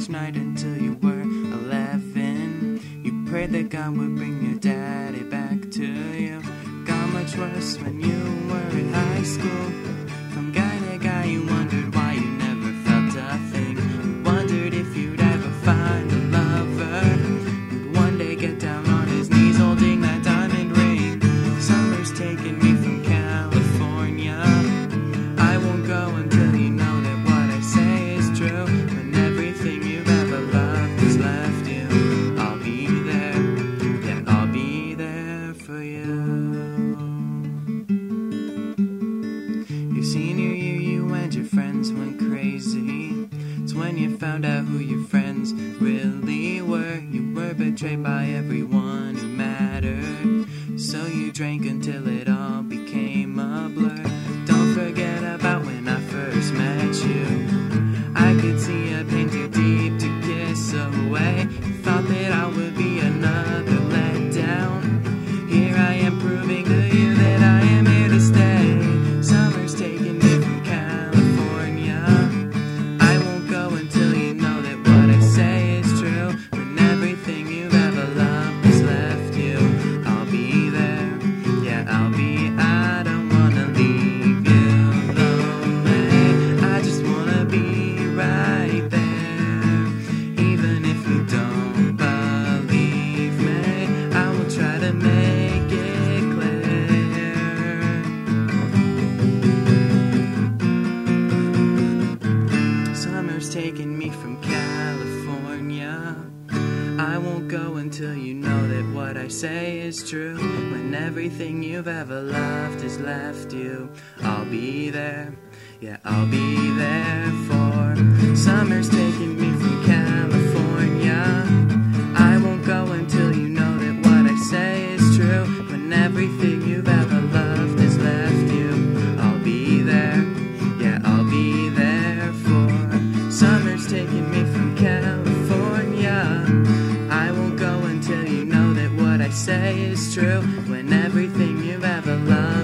each night until you were 11. You prayed that God would bring your daddy back to you. Got much worse when you were in high school. From guy to guy you wondered why you never felt a thing. You wondered if you'd ever find a lover who'd one day get down on his knees holding that diamond ring. Summer's taking me from California. I won't go until you know that what I say is true. When everything you've ever loved has left you, I'll be there, yeah, I'll be there for you. Your senior year, you and your friends went crazy. It's when you found out who your friends really were. You were betrayed by everyone who mattered. So you drank until it all became a blur. Don't forget about when I first met you. I could see a pain too deep to kiss away. Thought that I would be another letdown. Here I am proving to you that I am here to stay. Summer's taking me from California. I won't go until you know that what I say is true. When everything you've ever loved has left you, I'll be there, yeah, I'll be. I don't wanna leave you lonely. I just wanna be right there. Even if you don't believe me, I will try to make it clear. Summer's taking me from California. I won't go until you know that what I say is true. When everything you've ever loved has left you, I'll be there, yeah, I'll be there for. Summer's taking me from California. I won't go until you know that what I say is true. When everything you've ever loved has left you, I'll be there, yeah, I'll be there for. Summer's taking me from California. I won't go until you know that what I say is true. When everything you've ever loved